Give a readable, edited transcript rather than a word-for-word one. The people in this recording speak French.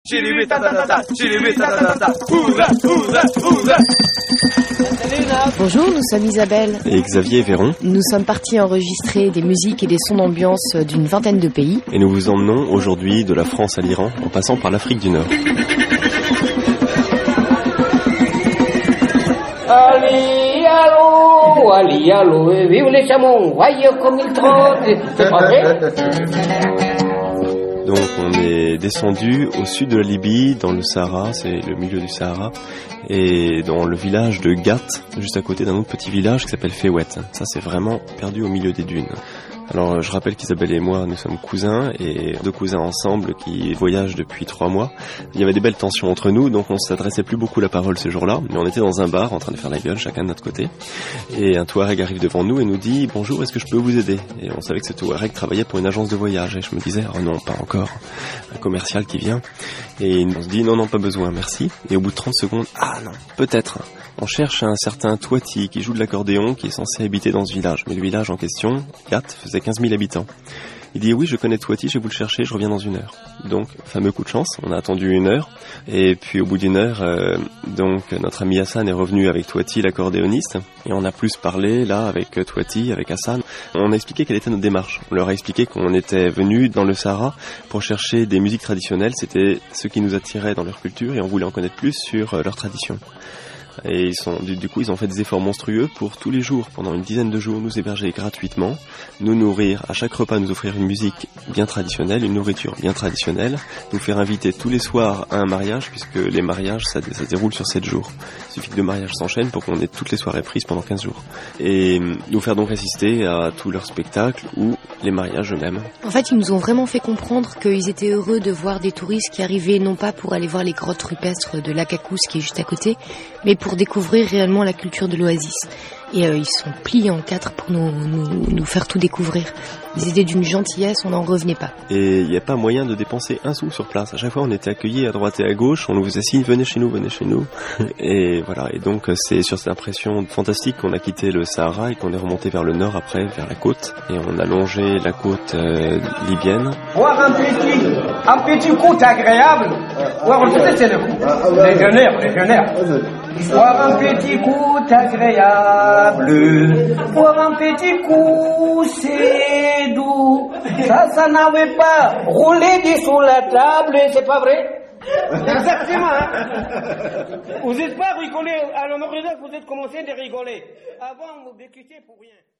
Bonjour, nous sommes Isabelle et Xavier Véron. Nous sommes partis enregistrer des musiques et des sons d'ambiance d'une vingtaine de pays. Et nous vous emmenons aujourd'hui de la France à l'Iran en passant par l'Afrique du Nord. Vive les chameaux, voyez comme ils trottent, c'est pas vrai? Donc on est descendu au sud de la Libye, dans le Sahara, c'est le milieu du Sahara, et dans le village de Gat, juste à côté d'un autre petit village qui s'appelle Fewet. Ça c'est vraiment perdu au milieu des dunes. Alors je rappelle qu'Isabelle et moi nous sommes cousins et deux cousins ensemble qui voyagent depuis 3 mois. Il y avait des belles tensions entre nous, donc on s'adressait plus beaucoup la parole ce jour-là, mais on était dans un bar en train de faire la gueule chacun de notre côté. Et un Touareg arrive devant nous et nous dit « Bonjour, est-ce que je peux vous aider ?» Et on savait que ce Touareg travaillait pour une agence de voyage et je me disais « Oh non, pas encore, un commercial qui vient. » Et on se dit « Non, pas besoin, merci. » Et au bout de 30 secondes « Ah non, peut-être. » On cherche un certain Touati qui joue de l'accordéon qui est censé habiter dans ce village. Mais le village en question, Gat, faisait 15 000 habitants. Il dit oui, je connais Touati, je vais vous le chercher, je reviens dans 1 heure. Donc, fameux coup de chance, on a attendu 1 heure. Et puis au bout d'1 heure, donc notre ami Hassan est revenu avec Touati, l'accordéoniste. Et on a plus parlé là avec Touati, avec Hassan. On a expliqué quelle était notre démarche. On leur a expliqué qu'on était venu dans le Sahara pour chercher des musiques traditionnelles. C'était ce qui nous attirait dans leur culture et on voulait en connaître plus sur leur tradition. Et du coup, ils ont fait des efforts monstrueux pour tous les jours, pendant une dizaine de jours, nous héberger gratuitement, nous nourrir, à chaque repas nous offrir une musique bien traditionnelle, une nourriture bien traditionnelle, nous faire inviter tous les soirs à un mariage, puisque les mariages, ça se déroule sur 7 jours. Il suffit que 2 mariages s'enchaînent pour qu'on ait toutes les soirées prises pendant 15 jours. Et nous faire donc assister à tous leurs spectacles ou les mariages eux-mêmes. En fait, ils nous ont vraiment fait comprendre qu'ils étaient heureux de voir des touristes qui arrivaient non pas pour aller voir les grottes rupestres de l'Akakous qui est juste à côté, mais pour découvrir réellement la culture de l'oasis. Et ils sont pliés en 4 pour nous faire tout découvrir. Ils étaient d'une gentillesse, on n'en revenait pas. Et il n'y a pas moyen de dépenser un sou sur place. À chaque fois, on était accueillis à droite et à gauche. On nous faisait signe, venez chez nous. Et voilà. Et donc, c'est sur cette impression fantastique qu'on a quitté le Sahara et qu'on est remonté vers le nord après, vers la côte. Et on a longé la côte libyenne. Voir un petit coup agréable. Voir c'est le coup. Légionnaire. Voir un petit coup agréable. Voir un petit coup, c'est doux. Ça n'avait pas roulé sous la table, c'est pas vrai? Exactement, hein? Vous n'êtes pas rigolé, à l'honneur de vous êtes commencé de rigoler. Avant, vous décutiez pour rien.